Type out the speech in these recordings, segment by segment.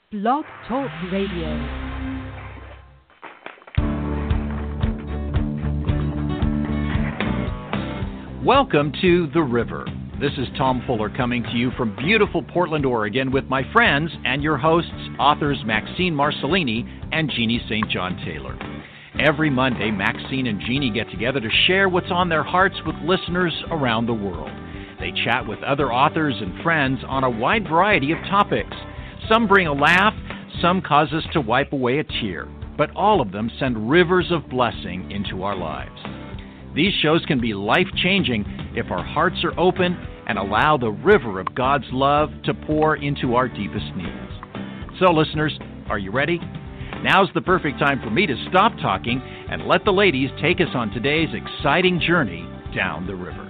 Blog Talk Radio. Welcome to The River. This is Tom Fuller coming to you from beautiful Portland, Oregon with my friends and your hosts, authors Maxine Marcellini and Jeannie St. John Taylor. Every Monday, Maxine and Jeannie get together to share what's on their hearts with listeners around the world. They chat with other authors and friends on a wide variety of topics. Some bring a laugh, some cause us to wipe away a tear, but all of them send rivers of blessing into our lives. These shows can be life-changing if our hearts are open and allow the river of God's love to pour into our deepest needs. So, listeners, are you ready? Now's the perfect time for me to stop talking and let the ladies take us on today's exciting journey down the river.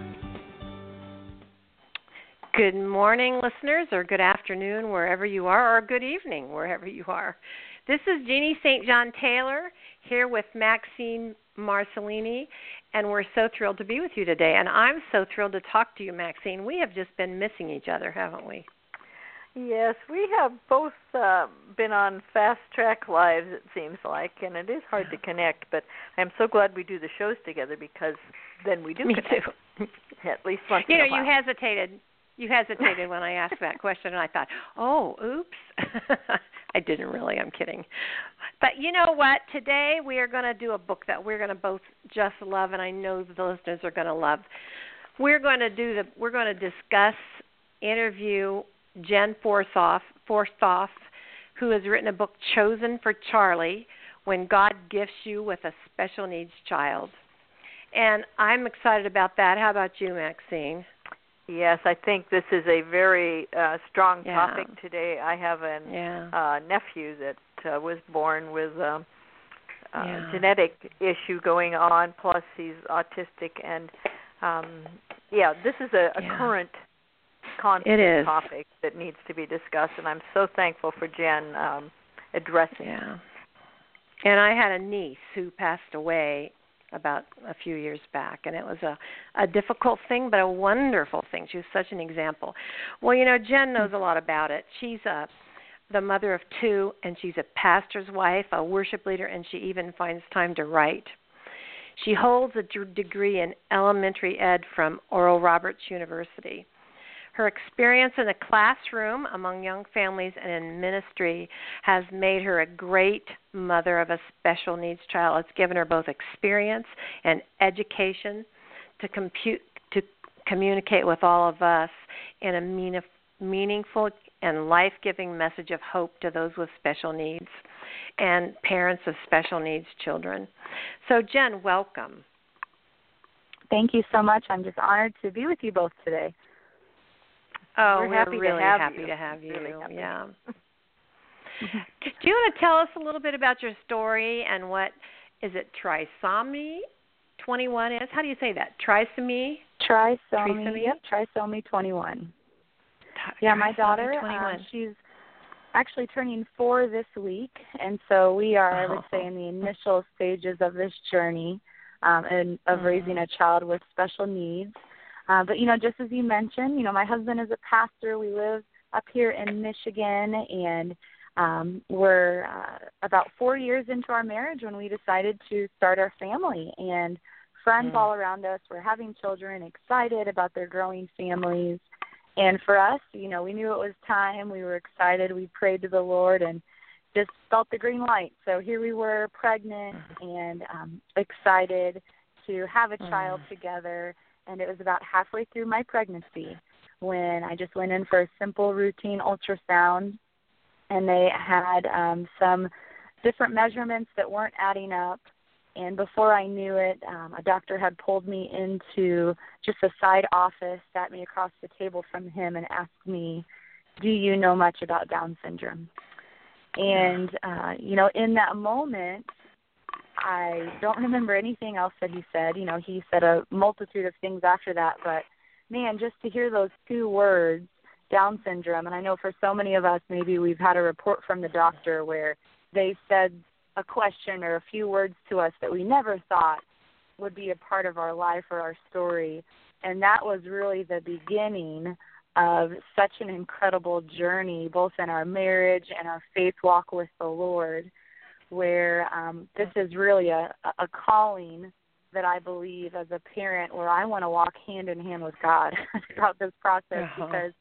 Good morning, listeners, or good afternoon, wherever you are, or good evening, wherever you are. This is Jeannie St. John Taylor here with Maxine Marcellini, and we're so thrilled to be with you today. And I'm so thrilled to talk to you, Maxine. We have just been missing each other, haven't we? Yes, we have both been on fast-track lives, it seems like, and it is hard to connect, but I'm so glad we do the shows together because then we do Me connect. too. At least once in a while. You hesitated when I asked that question, and I thought, oh, oops. I didn't really. I'm kidding. But you know what? Today we are going to do a book that we're going to both just love, and I know the listeners are going to love. We're going to discuss, interview Jen Forsthoff, who has written a book, Chosen for Charlie, When God Gifts You with a Special Needs Child. And I'm excited about that. How about you, Maxine? Yes, I think this is a very strong topic today. I have a nephew that was born with a genetic issue going on, plus he's autistic. And, this is a current constant topic that needs to be discussed, and I'm so thankful for Jen addressing it. Yeah. And I had a niece who passed away about a few years back, and it was a difficult thing, but a wonderful thing. She was such an example. Well, you know, Jen knows a lot about it. She's the mother of two, and she's a pastor's wife, a worship leader, and she even finds time to write. She holds a degree in elementary ed from Oral Roberts University. Her experience in the classroom among young families and in ministry has made her a great mother of a special needs child. It's given her both experience and education to communicate with all of us in a meaningful and life-giving message of hope to those with special needs and parents of special needs children. So, Jen, welcome. Thank you so much. I'm just honored to be with you both today. Oh, we're really happy to have you. Really yeah. Do you want to tell us a little bit about your story and what is it? Trisomy 21 is? How do you say that? Trisomy. Yep, trisomy 21. Yeah, my daughter. She's actually turning 4 this week, and so we are, I would say, in the initial stages of this journey and of raising a child with special needs. But, you know, just as you mentioned, you know, my husband is a pastor. We live up here in Michigan, and we're about 4 years into our marriage when we decided to start our family. And friends all around us were having children, excited about their growing families. And for us, you know, we knew it was time. We were excited. We prayed to the Lord and just felt the green light. So here we were, pregnant and excited to have a child together. And it was about halfway through my pregnancy when I just went in for a simple routine ultrasound, and they had some different measurements that weren't adding up. And before I knew it, a doctor had pulled me into just a side office, sat me across the table from him, and asked me, do you know much about Down syndrome? And, you know, in that moment, I don't remember anything else that he said. You know, he said a multitude of things after that, but, man, just to hear those 2 words, Down syndrome, and I know for so many of us, maybe we've had a report from the doctor where they said a question or a few words to us that we never thought would be a part of our life or our story, and that was really the beginning of such an incredible journey, both in our marriage and our faith walk with the Lord, where this is really a calling that I believe as a parent where I want to walk hand in hand with God throughout this process, because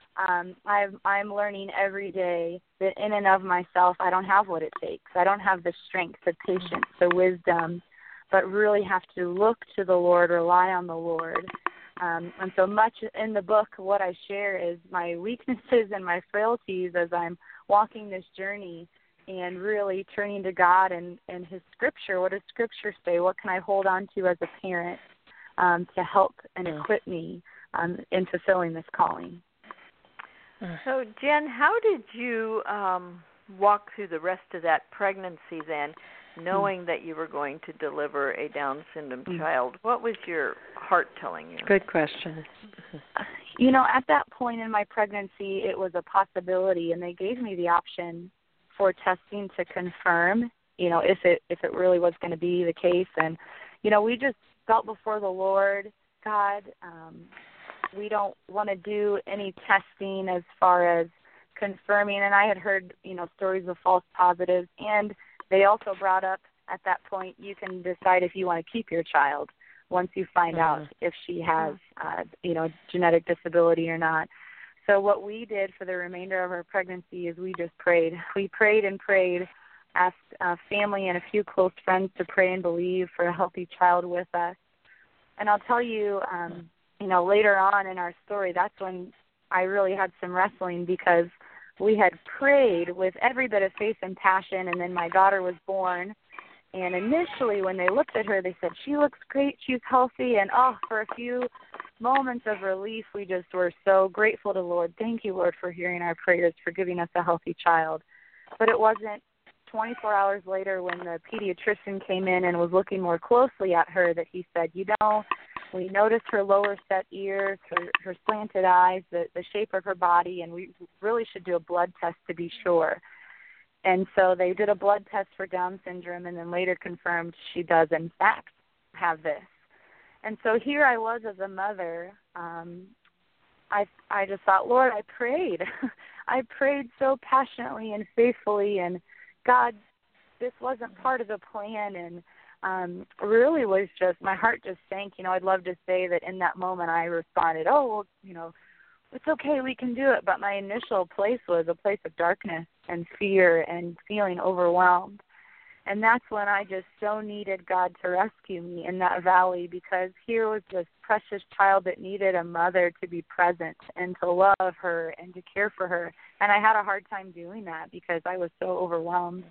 I'm learning every day that in and of myself I don't have what it takes. I don't have the strength, the patience, the wisdom, but really have to look to the Lord, rely on the Lord. And so much in the book, what I share is my weaknesses and my frailties as I'm walking this journey and really turning to God and His Scripture. What does Scripture say? What can I hold on to as a parent to help and equip me in fulfilling this calling? So, Jen, how did you walk through the rest of that pregnancy then, knowing that you were going to deliver a Down syndrome child? What was your heart telling you? Good question. At that point in my pregnancy, it was a possibility, and they gave me the option for testing to confirm, if it really was going to be the case. And, we just felt before the Lord, God, we don't want to do any testing as far as confirming. And I had heard, stories of false positives, and they also brought up at that point, you can decide if you want to keep your child once you find out if she has, genetic disability or not. So what we did for the remainder of our pregnancy is we just prayed. We prayed and prayed, asked family and a few close friends to pray and believe for a healthy child with us. And I'll tell you, later on in our story, that's when I really had some wrestling, because we had prayed with every bit of faith and passion, and then my daughter was born. And initially when they looked at her, they said, she looks great, she's healthy. And, for a few moments of relief, we just were so grateful to the Lord. Thank you, Lord, for hearing our prayers, for giving us a healthy child. But it wasn't 24 hours later when the pediatrician came in and was looking more closely at her that he said, we noticed her lower set ears, her slanted eyes, the shape of her body, and we really should do a blood test to be sure. And so they did a blood test for Down syndrome and then later confirmed she does, in fact, have this. And so here I was as a mother. I just thought, Lord, I prayed. I prayed so passionately and faithfully, and God, this wasn't part of the plan, and really was just, my heart just sank. I'd love to say that in that moment I responded, it's okay, we can do it. But my initial place was a place of darkness and fear and feeling overwhelmed. And that's when I just so needed God to rescue me in that valley, because here was this precious child that needed a mother to be present and to love her and to care for her. And I had a hard time doing that because I was so overwhelmed.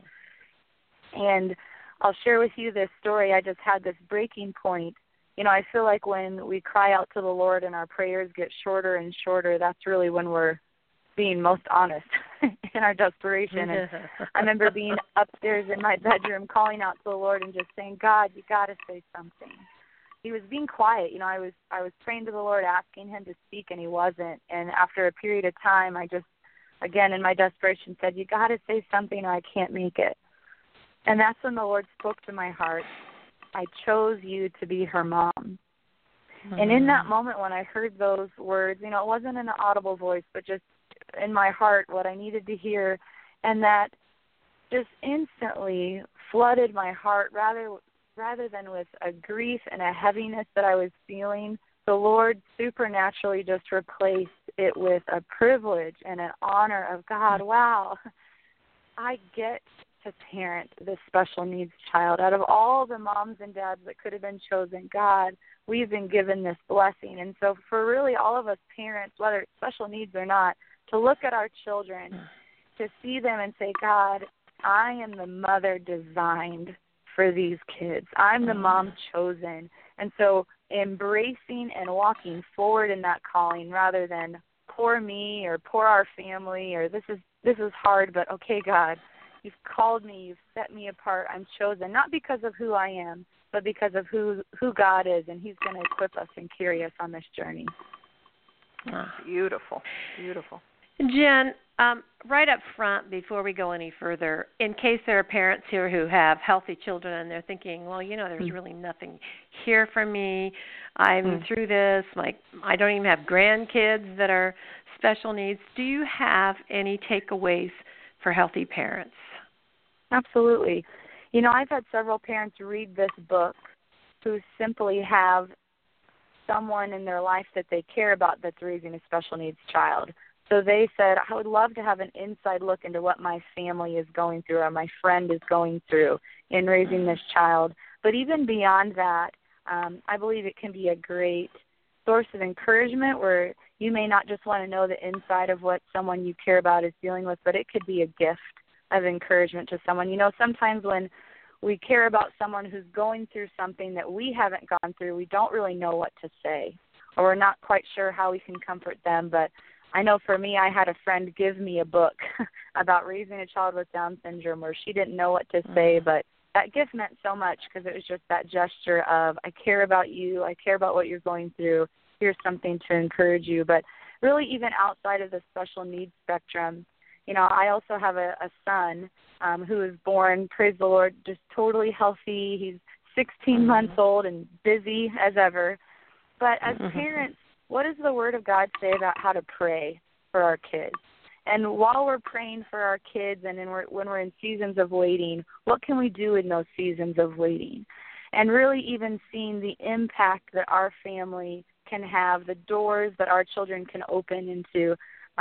And I'll share with you this story. I just had this breaking point. I feel like when we cry out to the Lord and our prayers get shorter and shorter, that's really when we're being most honest in our desperation. And I remember being upstairs in my bedroom calling out to the Lord and just saying, God, you got to say something. He was being quiet. I was praying to the Lord, asking him to speak, and he wasn't. And after a period of time, I just, again, in my desperation said, you got to say something or I can't make it. And that's when the Lord spoke to my heart. I chose you to be her mom. And in that moment when I heard those words, it wasn't in an audible voice, but just in my heart what I needed to hear, and that just instantly flooded my heart rather than with a grief and a heaviness that I was feeling. The Lord supernaturally just replaced it with a privilege and an honor of God. Wow, I get to parent this special needs child. Out of all the moms and dads that could have been chosen, God, we've been given this blessing. And so for really all of us parents, whether it's special needs or not, to look at our children, to see them and say, God, I am the mother designed for these kids. I'm the mom chosen. And so embracing and walking forward in that calling rather than poor me or poor our family or this is hard, but okay, God, you've called me, you've set me apart, I'm chosen, not because of who I am, but because of who God is, and he's going to equip us and carry us on this journey. Beautiful, beautiful. Jen, right up front, before we go any further, in case there are parents here who have healthy children and they're thinking, well, there's really nothing here for me. I'm through this. I don't even have grandkids that are special needs, do you have any takeaways for healthy parents? Absolutely. I've had several parents read this book who simply have someone in their life that they care about that's raising a special needs child. So they said, I would love to have an inside look into what my family is going through or my friend is going through in raising this child. But even beyond that, I believe it can be a great source of encouragement where you may not just want to know the inside of what someone you care about is dealing with, but it could be a gift of encouragement to someone. Sometimes when we care about someone who's going through something that we haven't gone through, we don't really know what to say, or we're not quite sure how we can comfort them. But I know for me, I had a friend give me a book about raising a child with Down syndrome where she didn't know what to say, but that gift meant so much because it was just that gesture of, I care about you, I care about what you're going through, here's something to encourage you. But really, even outside of the special needs spectrum, I also have a son who was born, praise the Lord, just totally healthy. He's 16 months old and busy as ever. But as parents, what does the Word of God say about how to pray for our kids? And while we're praying for our kids and when we're in seasons of waiting, what can we do in those seasons of waiting? And really even seeing the impact that our family can have, the doors that our children can open into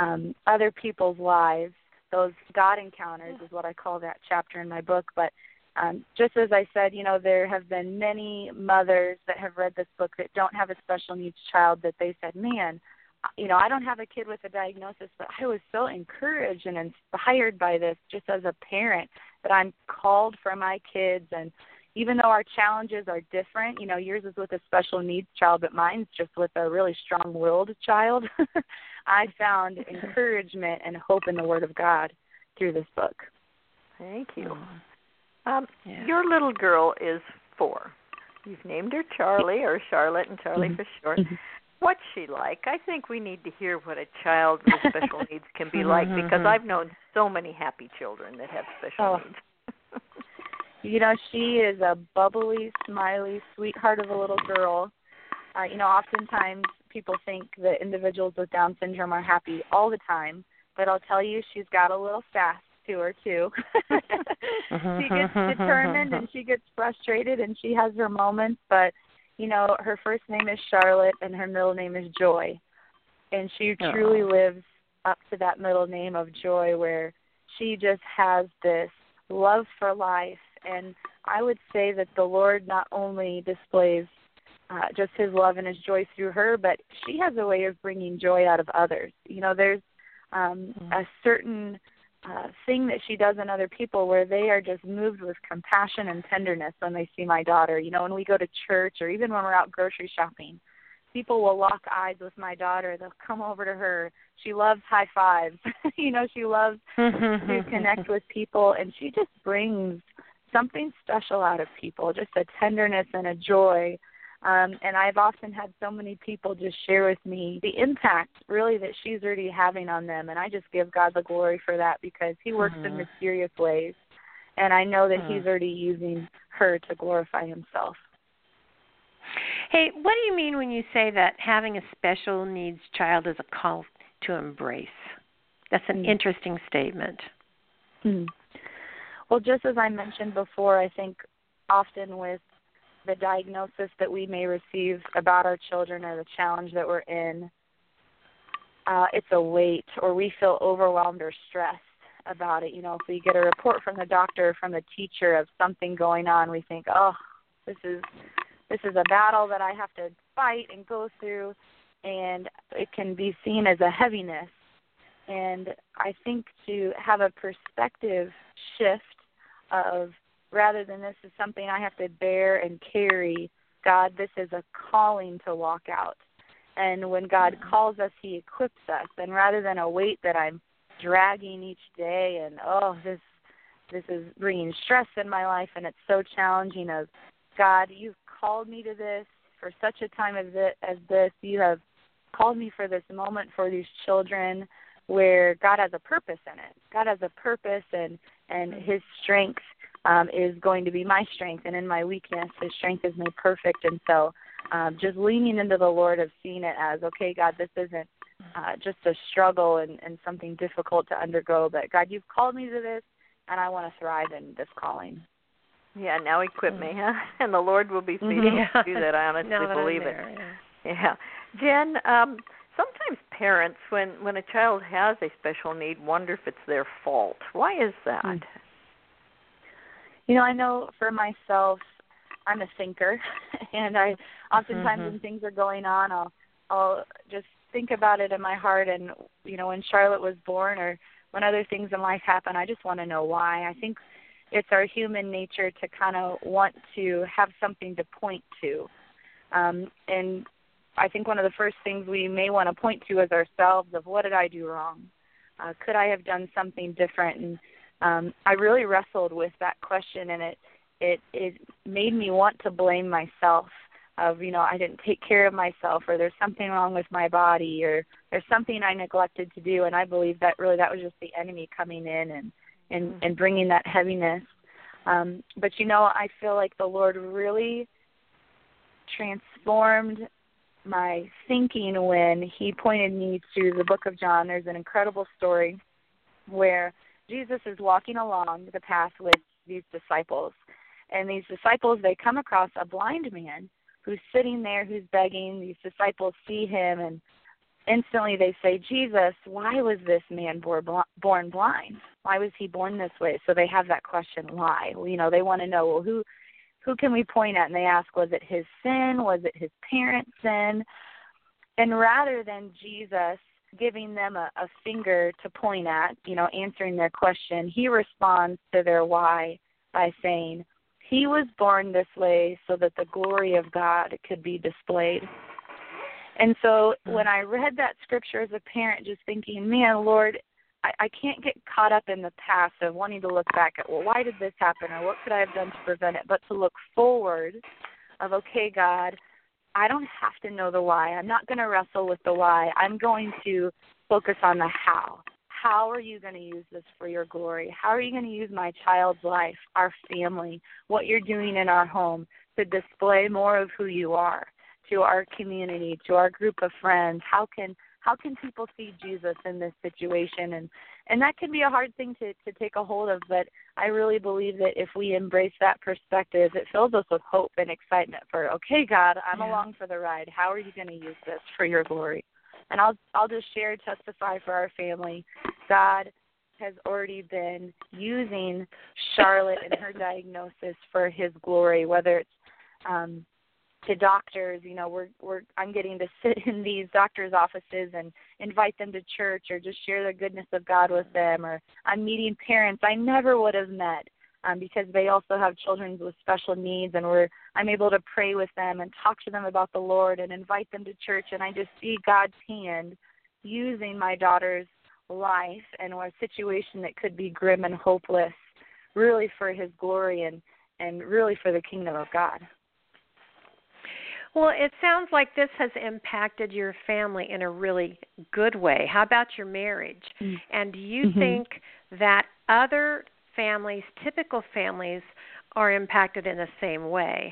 other people's lives. Those God encounters is what I call that chapter in my book. But just as I said, there have been many mothers that have read this book that don't have a special needs child that they said, man, I don't have a kid with a diagnosis, but I was so encouraged and inspired by this just as a parent that I'm called for my kids. And even though our challenges are different, yours is with a special needs child, but mine's just with a really strong-willed child, I found encouragement and hope in the Word of God through this book. Thank you. Your little girl is 4. You've named her Charlie, or Charlotte, and Charlie for short. What's she like? I think we need to hear what a child with special needs can be like, because I've known so many happy children that have special needs. She is a bubbly, smiley, sweetheart of a little girl. Oftentimes people think that individuals with Down syndrome are happy all the time, but I'll tell you, she's got a little sass to her, too. She gets determined and she gets frustrated and she has her moments, but her first name is Charlotte and her middle name is Joy. And she truly lives up to that middle name of Joy, where she just has this love for life. And I would say that the Lord not only displays just his love and his joy through her, but she has a way of bringing joy out of others. There's a certain thing that she does in other people where they are just moved with compassion and tenderness when they see my daughter. When we go to church or even when we're out grocery shopping, people will lock eyes with my daughter. They'll come over to her. She loves high fives. She loves to connect with people, and she just brings something special out of people, just a tenderness and a joy. And I've often had so many people just share with me the impact really that she's already having on them. And I just give God the glory for that, because he works in mysterious ways. And I know that he's already using her to glorify himself. Hey, what do you mean when you say that having a special needs child is a call to embrace? That's an interesting statement. Well, just as I mentioned before, I think often with the diagnosis that we may receive about our children or the challenge that we're in, it's a weight, or we feel overwhelmed or stressed about it. If we get a report from the doctor or from the teacher of something going on, we think, oh, this is a battle that I have to fight and go through, and it can be seen as a heaviness. And I think to have a perspective shift of, rather than this is something I have to bear and carry, God, this is a calling to walk out. And when God calls us, he equips us. And rather than a weight that I'm dragging each day and, this is bringing stress in my life and it's so challenging, of, God, you've called me to this for such a time as this. You have called me for this moment for these children, where God has a purpose in it. God has a purpose, and his strength is going to be my strength, and in my weakness, his strength is made perfect. And so just leaning into the Lord, of seeing it as, okay, God, this isn't just a struggle and something difficult to undergo. But God, you've called me to this, and I want to thrive in this calling. Yeah, now equip me, huh? And the Lord will be faithful to do that. I honestly believe it. Yeah. Jen, sometimes parents, when a child has a special need, wonder if it's their fault. Why is that? I know for myself, I'm a thinker, and I oftentimes when things are going on, I'll just think about it in my heart. And when Charlotte was born, or when other things in life happen, I just want to know why. I think it's our human nature to kind of want to have something to point to, and I think one of the first things we may want to point to is ourselves of what did I do wrong? Could I have done something different? And I really wrestled with that question, and it made me want to blame myself of, I didn't take care of myself, or there's something wrong with my body, or there's something I neglected to do. And I believe that really that was just the enemy coming in and bringing that heaviness. But, I feel like the Lord really transformed my thinking when he pointed me to the book of John. There's an incredible story where Jesus is walking along the path with these disciples. And these disciples, they come across a blind man who's sitting there, who's begging. These disciples see him, and instantly they say, Jesus, why was this man born blind? Why was he born this way? So they have that question, why? Well, they want to know, well, who can we point at? And they ask, was it his sin? Was it his parents' sin? And rather than Jesus giving them a finger to point at, answering their question, he responds to their why by saying, he was born this way so that the glory of God could be displayed. And so when I read that scripture as a parent, just thinking, man, Lord, I can't get caught up in the past of wanting to look back at, well, why did this happen, or what could I have done to prevent it, but to look forward of, okay, God, I don't have to know the why. I'm not going to wrestle with the why. I'm going to focus on the how. How are you going to use this for your glory? How are you going to use my child's life, our family, what you're doing in our home to display more of who you are to our community, to our group of friends? How can people see Jesus in this situation? And that can be a hard thing to take a hold of, but I really believe that if we embrace that perspective, it fills us with hope and excitement for, okay, God, I'm along for the ride. How are you going to use this for your glory? And I'll just testify for our family. God has already been using Charlotte and her diagnosis for his glory, whether it's to doctors, I'm getting to sit in these doctors' offices and invite them to church, or just share the goodness of God with them, or I'm meeting parents I never would have met because they also have children with special needs, and I'm able to pray with them and talk to them about the Lord and invite them to church, and I just see God's hand using my daughter's life and a situation that could be grim and hopeless, really for his glory and really for the kingdom of God. Well, it sounds like this has impacted your family in a really good way. How about your marriage? And do you think that other families, typical families, are impacted in the same way?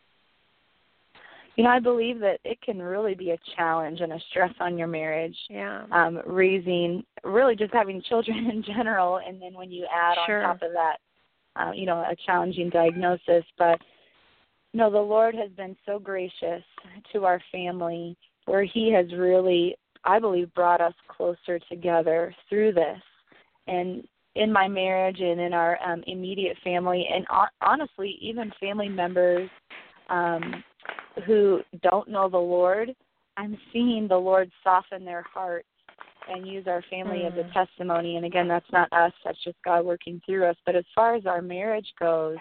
I believe that it can really be a challenge and a stress on your marriage. Yeah. Raising, really just having children in general, and then when you add on top of that, a challenging diagnosis. But the Lord has been so gracious to our family, where he has really, I believe, brought us closer together through this. And in my marriage and in our immediate family, and honestly, even family members who don't know the Lord, I'm seeing the Lord soften their hearts and use our family as a testimony. And again, that's not us, that's just God working through us. But as far as our marriage goes,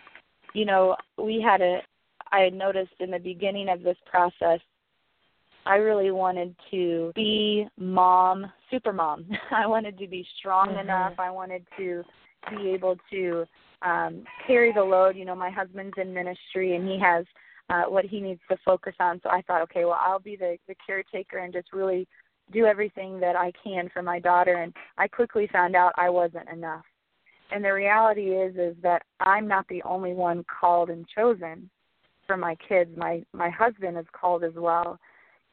I had noticed in the beginning of this process, I really wanted to be super mom. I wanted to be strong enough. I wanted to be able to carry the load. My husband's in ministry, and he has what he needs to focus on. So I thought, okay, well, I'll be the caretaker and just really do everything that I can for my daughter. And I quickly found out I wasn't enough. And the reality is that I'm not the only one called and chosen for my kids. My husband is called as well.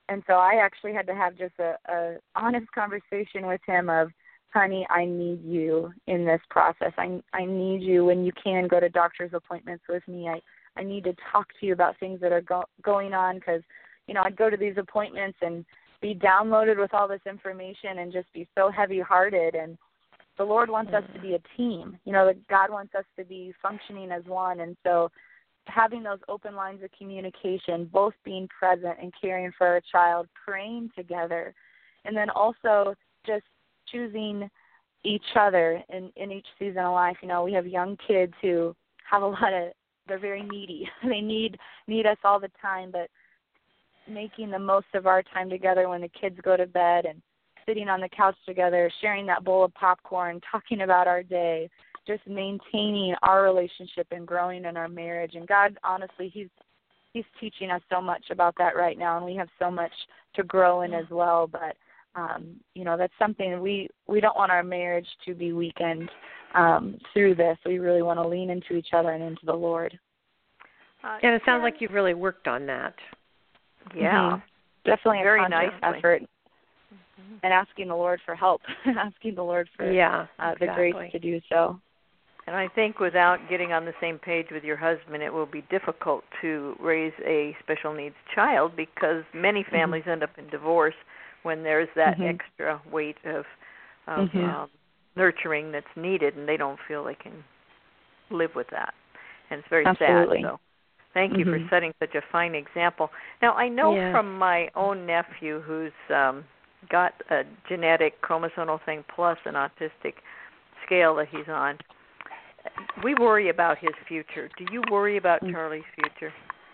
And so I actually had to have just a honest conversation with him of, honey, I need you in this process. I need you when you can go to doctor's appointments with me. I need to talk to you about things that are going on because, I'd go to these appointments and be downloaded with all this information and just be so heavy-hearted. And the Lord wants us to be a team. God wants us to be functioning as one. And so having those open lines of communication, both being present and caring for our child, praying together, and then also just choosing each other in each season of life. We have young kids who have they're very needy. They need us all the time, but making the most of our time together when the kids go to bed and sitting on the couch together, sharing that bowl of popcorn, talking about our day, just maintaining our relationship and growing in our marriage. And God, honestly, He's teaching us so much about that right now, and we have so much to grow in as well. But that's something we don't want our marriage to be weakened through this. We really want to lean into each other and into the Lord. And it sounds like you've really worked on that. Yeah, definitely very a conscious effort, and asking the Lord for help, asking the Lord for the grace to do so. And I think without getting on the same page with your husband, it will be difficult to raise a special needs child because many families end up in divorce when there's that extra weight of nurturing that's needed, and they don't feel they can live with that. And it's very sad. So thank you for setting such a fine example. Now, I know from my own nephew who's got a genetic chromosomal thing plus an autistic scale that he's on, we worry about his future. Do you worry about Charlie's future?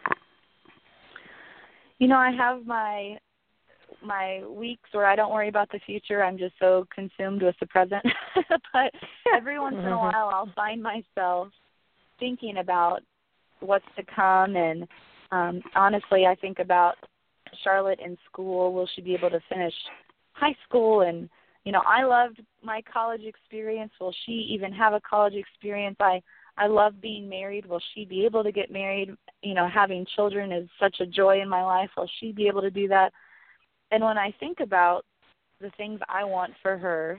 I have my weeks where I don't worry about the future. I'm just so consumed with the present. But every once in a while I'll find myself thinking about what's to come. And honestly, I think about Charlotte in school. Will she be able to finish high school? And, I loved my college experience. Will she even have a college experience? I love being married. Will she be able to get married? Having children is such a joy in my life. Will she be able to do that? And when I think about the things I want for her,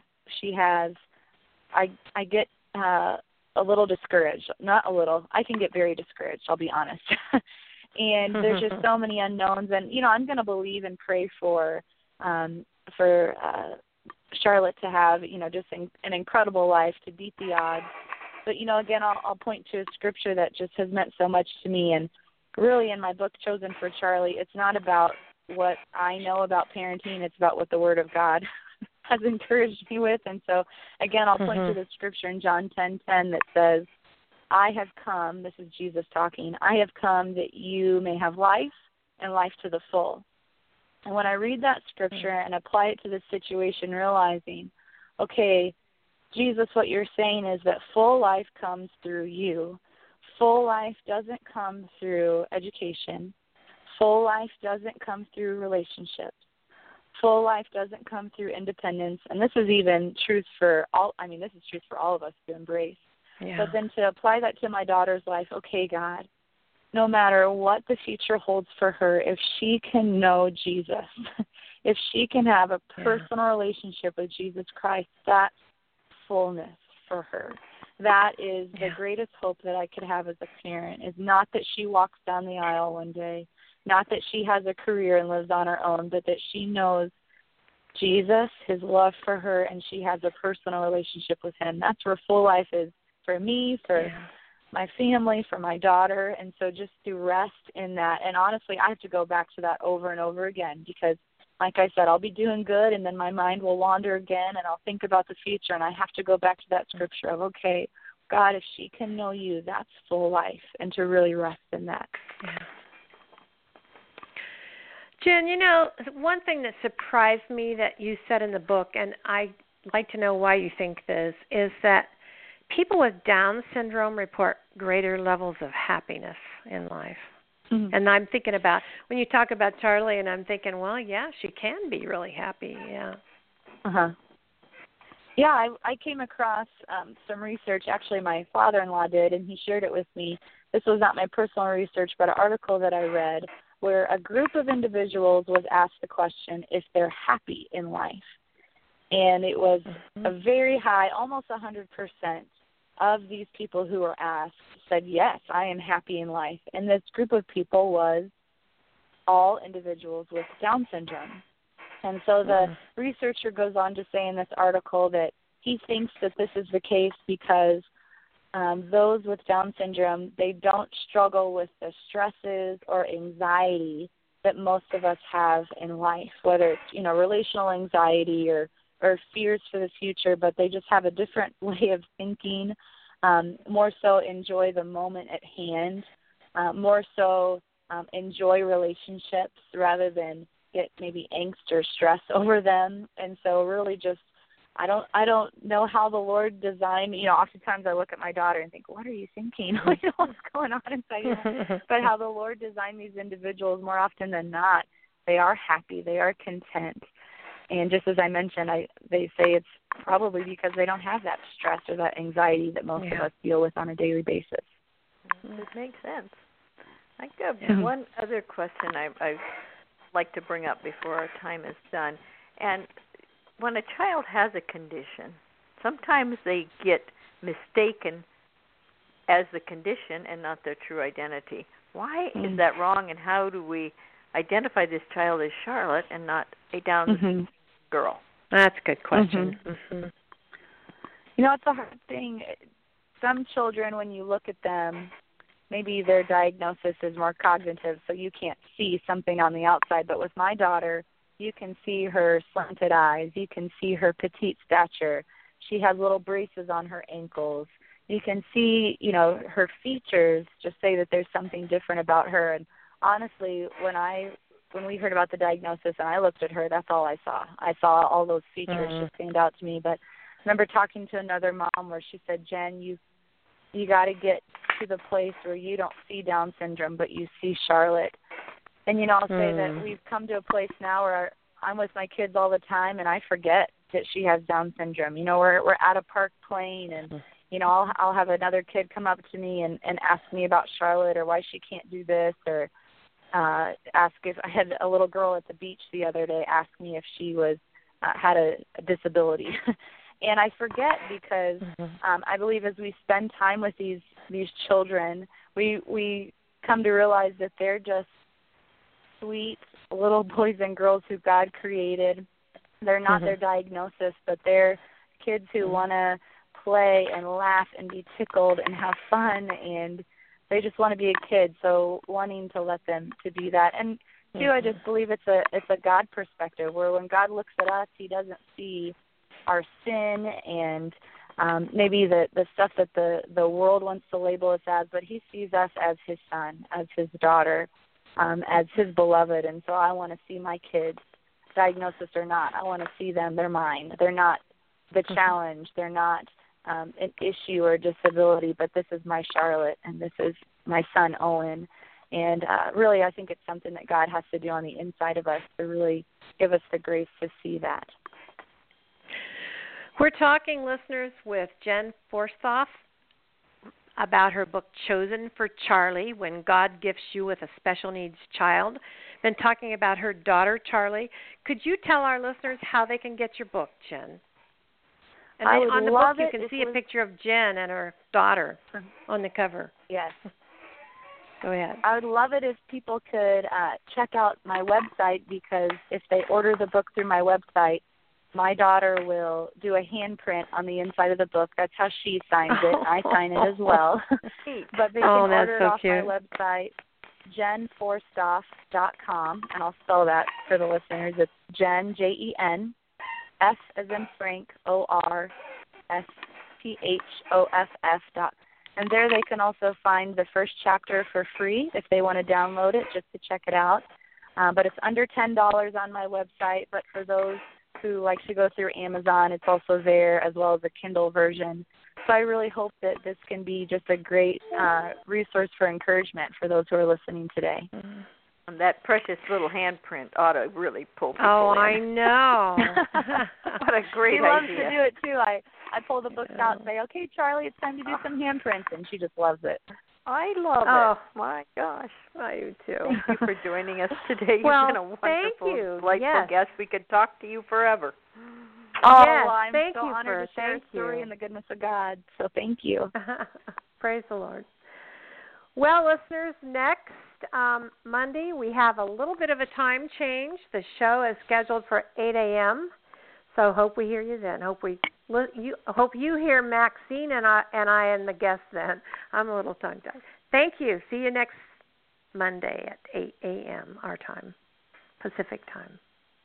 I get a little discouraged. Not a little. I can get very discouraged, I'll be honest. And there's just so many unknowns. And, I'm going to believe and pray for Charlotte to have, just an incredible life, to beat the odds. But, again, I'll point to a scripture that just has meant so much to me. And really in my book, Chosen for Charlie, it's not about what I know about parenting. It's about what the Word of God has encouraged me with. And so, again, I'll point to the scripture in John 10:10 that says, I have come, this is Jesus talking, I have come that you may have life and life to the full. And when I read that scripture and apply it to this situation, realizing, okay, Jesus, what you're saying is that full life comes through you. Full life doesn't come through education. Full life doesn't come through relationships. Full life doesn't come through independence. And this is even truth for all, this is truth for all of us to embrace. Yeah. But then to apply that to my daughter's life, okay, God, no matter what the future holds for her, if she can know Jesus, if she can have a personal relationship with Jesus Christ, that's fullness for her. That is the greatest hope that I could have as a parent, is not that she walks down the aisle one day, not that she has a career and lives on her own, but that she knows Jesus, his love for her, and she has a personal relationship with him. That's where full life is for me, for my family, for my daughter. And so just to rest in that. And honestly, I have to go back to that over and over again because, like I said, I'll be doing good and then my mind will wander again and I'll think about the future, and I have to go back to that scripture of, okay, God, if she can know you, that's full life, and to really rest in that. Yeah. Jen, one thing that surprised me that you said in the book, and I'd like to know why you think this, is that people with Down syndrome report greater levels of happiness in life. Mm-hmm. And I'm thinking about, when you talk about Charlie, and I'm thinking, well, yeah, she can be really happy, yeah. Uh-huh. Yeah, I came across some research. Actually, my father-in-law did, and he shared it with me. This was not my personal research, but an article that I read where a group of individuals was asked the question if they're happy in life. And it was a very high, almost 100% of these people who were asked said, yes, I am happy in life. And this group of people was all individuals with Down syndrome. And so the researcher goes on to say in this article that he thinks that this is the case because those with Down syndrome, they don't struggle with the stresses or anxiety that most of us have in life, whether it's, relational anxiety or fears for the future, but they just have a different way of thinking, more so enjoy the moment at hand, more so enjoy relationships rather than get maybe angst or stress over them. And so really just, I don't know how the Lord designed, oftentimes I look at my daughter and think, what are you thinking? What's going on inside you? But how the Lord designed these individuals, more often than not, they are happy, they are content. And just as I mentioned, they say it's probably because they don't have that stress or that anxiety that most of us deal with on a daily basis. It makes sense. I have one other question I'd like to bring up before our time is done. And when a child has a condition, sometimes they get mistaken as the condition and not their true identity. Why is that wrong, and how do we identify this child as Charlotte and not a Down girl? That's a good question. It's a hard thing. Some children, when you look at them, maybe their diagnosis is more cognitive, so you can't see something on the outside. But with my daughter, you can see her slanted eyes. You can see her petite stature. She has little braces on her ankles. You can see, her features just say that there's something different about her. And honestly, when we heard about the diagnosis and I looked at her, that's all I saw. I saw all those features just stand out to me. But I remember talking to another mom where she said, Jen, you got to get to the place where you don't see Down syndrome, but you see Charlotte. And, I'll say that we've come to a place now where I'm with my kids all the time, and I forget that she has Down syndrome. We're at a park playing, and, I'll have another kid come up to me and ask me about Charlotte or why she can't do this, or ask if I had a little girl at the beach the other day ask me if she was had a disability. And I forget because I believe as we spend time with these children, we come to realize that they're just sweet little boys and girls who God created. They're not their diagnosis, but they're kids who want to play and laugh and be tickled and have fun, and they just want to be a kid. So wanting to let them to be that. And two, I just believe it's a God perspective where when God looks at us, He doesn't see our sin and maybe the stuff that the world wants to label us as, but He sees us as His son, as His daughter, as His beloved. And so I want to see my kids, diagnosis or not, I want to see them, they're mine. They're not the challenge. They're not an issue or disability, but this is my Charlotte and this is my son Owen. And really I think it's something that God has to do on the inside of us to really give us the grace to see that. We're talking, listeners, with Jen Forsthoff about her book, Chosen for Charlie, When God Gifts You with a Special Needs Child. Been talking about her daughter, Charlie. Could you tell our listeners how they can get your book, Jen? And then on the book, you can see a picture of Jen and her daughter on the cover. Yes. Go ahead. I would love it if people could check out my website, because if they order the book through my website, my daughter will do a handprint on the inside of the book. That's how she signs it. I sign it as well. But they can order it off my website, jenforsthoff.com, and I'll spell that for the listeners. It's Jen, Jen, F as in Frank, ORSTHOFF. And there they can also find the first chapter for free if they want to download it just to check it out. But it's under $10 on my website. But for those who like to go through Amazon, it's also there, as well as a Kindle version. So I really hope that this can be just a great resource for encouragement for those who are listening today. And that precious little handprint ought to really pull people in. I know. What a great idea. She loves to do it, too. I pull the books out and say, okay, Charlie, it's time to do some handprints, and she just loves it. I love it. My gosh. I do too. Thank you for joining us today. Well, You've been a wonderful, delightful guest. We could talk to you forever. Oh, yes, I'm thank so you honored to share a story and the goodness of God. So thank you. Praise the Lord. Well, listeners, next Monday we have a little bit of a time change. The show is scheduled for 8 a.m., so hope we hear you then. Hope you hear Maxine and I and the guests then. I'm a little tongue-tied. Thank you. See you next Monday at 8 a.m. our time, Pacific time.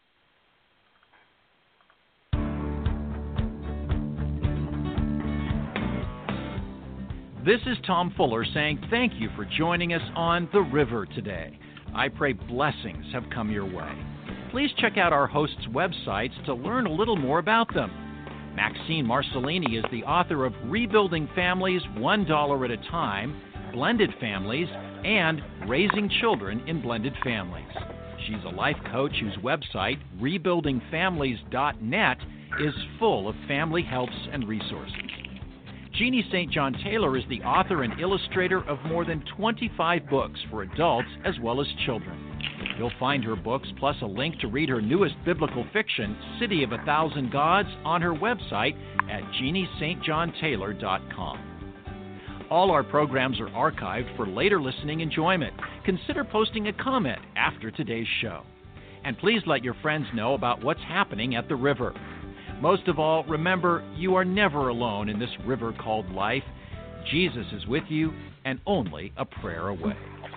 This is Tom Fuller saying thank you for joining us on The River today. I pray blessings have come your way. Please check out our hosts' websites to learn a little more about them. Maxine Marcellini is the author of Rebuilding Families $1 at a Time, Blended Families, and Raising Children in Blended Families. She's a life coach whose website, rebuildingfamilies.net, is full of family helps and resources. Jeannie St. John Taylor is the author and illustrator of more than 25 books for adults as well as children. You'll find her books plus a link to read her newest biblical fiction, City of a Thousand Gods, on her website at jeanniestjohntaylor.com. All our programs are archived for later listening enjoyment. Consider posting a comment after today's show. And please let your friends know about what's happening at the River. Most of all, remember, you are never alone in this river called life. Jesus is with you and only a prayer away.